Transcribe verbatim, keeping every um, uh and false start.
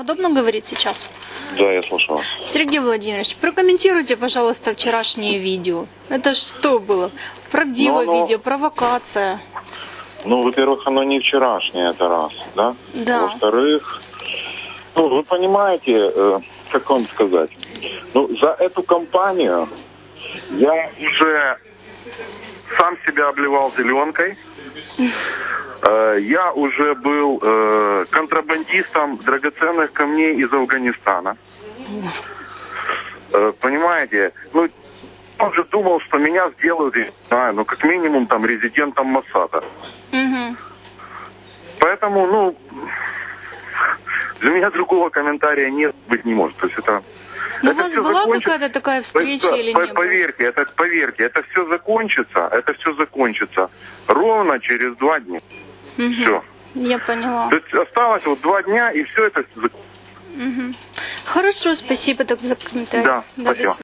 удобно говорить сейчас? Да, я слушаю. Сергей Владимирович, прокомментируйте, пожалуйста, вчерашнее видео. Это что было? Правдивое ну, ну, видео, провокация. Ну, во-первых, оно не вчерашнее, это раз, да? Да. Во-вторых, ну, вы понимаете, э, как вам сказать, ну, за эту кампанию я уже сам себя обливал зеленкой. Э, я уже был э, контрабандистом драгоценных камней из Афганистана. Э, понимаете, ну, он же думал, что меня сделают, не знаю, ну, как минимум, там, резидентом Моссада. Угу. Поэтому, ну, для меня другого комментария нет, быть не может. То есть это... Ну, это у вас была закончится... какая-то такая встреча по, или по, не было? Поверьте, это, поверьте, это все закончится, это все закончится ровно через два дня. Угу. Все. Я поняла. То есть осталось вот два дня, и все это закончится. Угу. Хорошо, спасибо так за комментарий. Да, да, спасибо.